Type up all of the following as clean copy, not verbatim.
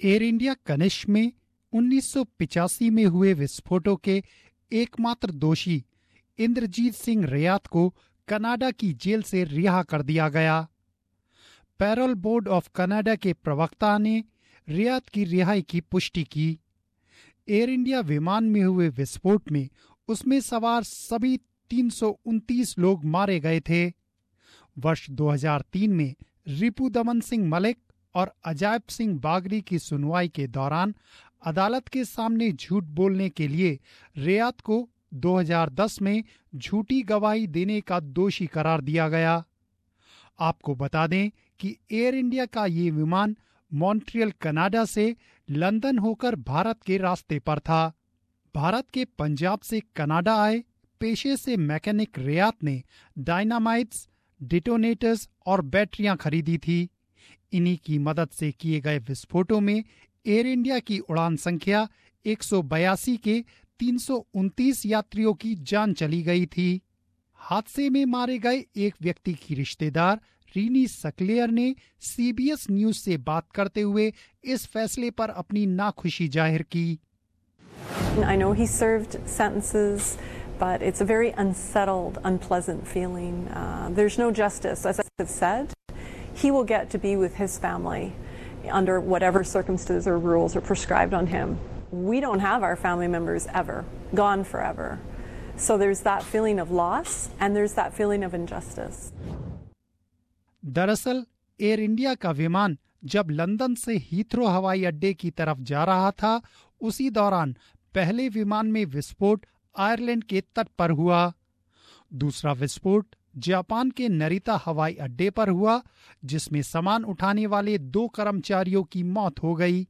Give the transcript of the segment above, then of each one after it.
Air India Kanishka में 1985 में हुए विस्फोटों के एकमात्र दोषी इंद्रजीत सिंह रियात को कनाडा की जेल से रिहा कर दिया गया। पैरोल बोर्ड ऑफ कनाडा के प्रवक्ता ने रियात की रिहाई की पुष्टि की। एयर इंडिया विमान में हुए विस्फोट में उसमें सवार सभी 329 लोग मारे गए थे। वर्ष 2003 में रिपुदमन सिंह मलिक और अजायब सिंह बागरी की सुनवाई के दौरान अदालत के सामने झूठ बोलने के लिए रियात को 2010 में झूठी गवाही देने का दोषी करार दिया गया। आपको बता दें कि एयर इंडिया का ये विमान मॉन्ट्रियल कनाडा से लंदन होकर भारत के रास्ते पर था। भारत के पंजाब से कनाडा आए पेशे से मैकेनिक रियात ने डायनामाइट्स, डिटोनेटर्स और बैटरियां खरीदी थी। इन्हीं की मदद से किए गए विस्फोटों में एयर इंडिया की उड़ान संख्या 182 के 329 यात्रियों की जान चली गई थी। हादसे में मारे गए एक व्यक्ति की रिश्तेदार रीनी सकलेयर ने सीबीएस न्यूज से बात करते हुए इस फैसले पर अपनी नाखुशी जाहिर की। I know he served sentences, but it's a very unsettled, unpleasant feeling. There's no justice. As I've said, he will get to be with his family under whatever circumstances or rules are prescribed on him. We don't have our family members ever, gone forever. So there's that feeling of loss and there's that feeling of injustice. दरअसल एयर इंडिया का विमान जब London से Heathrow हवाई अड्डे की तरफ जा रहा था, उसी दौरान पहले विमान में विस्फोट आयरलैंड के तट पर हुआ। दूसरा विस्फोट जापान के नरिता हवाई अड्डे पर हुआ, जिसमें सामान उठाने वाले 2 कर्मचारियों की मौत हो गई।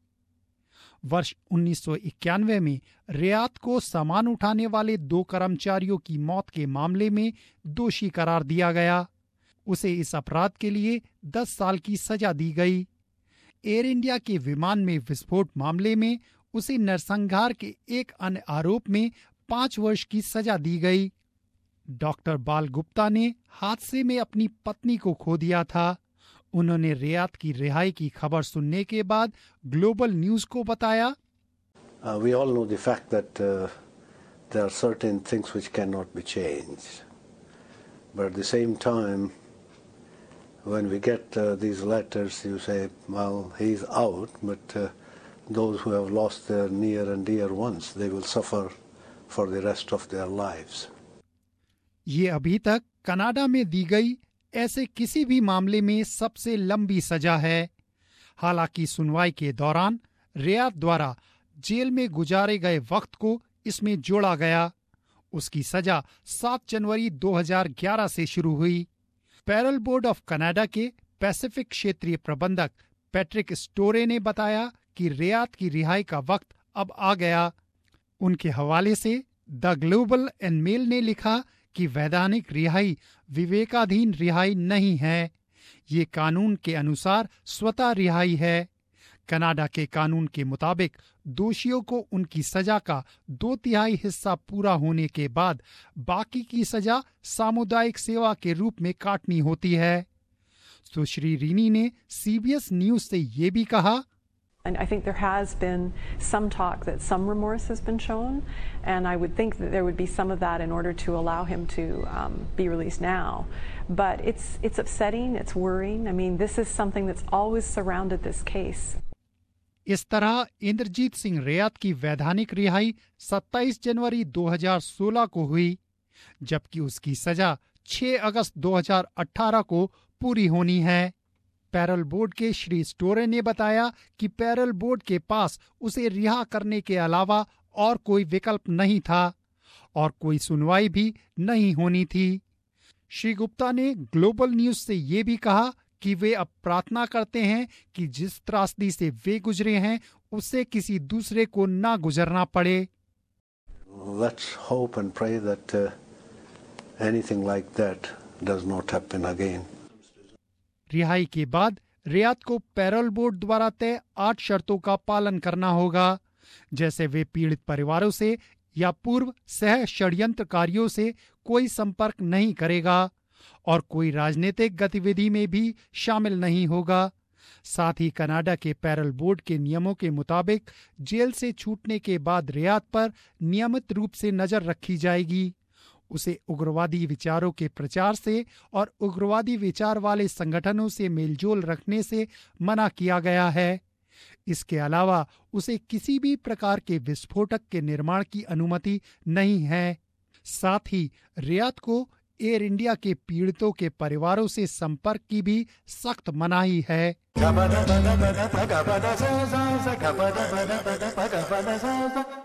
वर्ष 1991 में रियात को सामान उठाने वाले 2 कर्मचारियों की मौत के मामले में दोषी करार दिया गया। उसे इस अपराध के लिए 10 साल की सजा दी गई। एयर इंडिया के विमान में विस्फोट मामले में उसे नरसंहार के एक अन्य आरोप में 5 वर्ष की सजा दी गई। डॉक्टर बाल गुप्ता ने हादसे में अपनी पत्नी को खो दिया था। उन्होंने रियात की रिहाई की खबर सुनने के बाद ग्लोबल न्यूज को बताया, We all know the fact that there are certain things which cannot be changed. But at the same time, when we get these letters, you say, well, he's out, but those who have lost their near and dear ones, they will suffer for the rest of their lives. ये अभी तक Canada में दी गई ऐसे किसी भी मामले में सबसे लंबी सजा है। हालांकि सुनवाई के दौरान रियात द्वारा जेल में गुजारे गए वक्त को इसमें जोड़ा गया। उसकी सजा 7 जनवरी 2011 से शुरू हुई। पैरोल बोर्ड ऑफ कनाडा के पैसिफिक क्षेत्रीय प्रबंधक पैट्रिक स्टोरे ने बताया कि रियात की रिहाई का वक्त अब आ गया। उनके हवाले से द ग्लोबल एंड मेल ने लिखा कि वैधानिक रिहाई विवेकाधीन रिहाई नहीं है, ये कानून के अनुसार स्वतः रिहाई है। कनाडा के कानून के मुताबिक दोषियों को उनकी सजा का 2/3 हिस्सा पूरा होने के बाद बाकी की सजा सामुदायिक सेवा के रूप में काटनी होती है। सुश्री रीनी ने सीबीएस न्यूज से ये भी कहा, And I think there has been some talk that some remorse has been shown, and I would think that there would be some of that in order to allow him to be released now. But it's upsetting, it's worrying. I mean, this is something that's always surrounded this case. इस तरह इंद्रजीत सिंह रियात की वैधानिक रिहाई 27 जनवरी 2016 को हुई, जबकि उसकी सजा 6 अगस्त 2018 को पूरी होनी है। पैरोल बोर्ड के श्री स्टोरे ने बताया कि पैरोल बोर्ड के पास उसे रिहा करने के अलावा और कोई विकल्प नहीं था और कोई सुनवाई भी नहीं होनी थी। श्री गुप्ता ने ग्लोबल न्यूज से ये भी कहा कि वे अब प्रार्थना करते हैं कि जिस त्रासदी से वे गुजरे हैं उससे किसी दूसरे को ना गुजरना पड़े। Let's hope and pray that anything like that does not happen again. रिहाई के बाद रियात को पैरोल बोर्ड द्वारा तय 8 शर्तों का पालन करना होगा, जैसे वे पीड़ित परिवारों से या पूर्व सह षड्यंत्रकारियों से कोई संपर्क नहीं करेगा और कोई राजनीतिक गतिविधि में भी शामिल नहीं होगा, साथ ही कनाडा के पैरल बोर्ड के नियमों के मुताबिक जेल से छूटने के बाद रियाद पर नियमित रूप से नजर रखी जाएगी। उसे उग्रवादी विचारों के प्रचार से और उग्रवादी विचार वाले संगठनों से मेलजोल रखने से मना किया गया है। इसके अलावा उसे किसी भी प्रकार के विस्फोटक के निर्माण की अनुमति नहीं है। साथ ही रियाद को एयर इंडिया के पीड़ितों के परिवारों से संपर्क की भी सख्त मनाही है।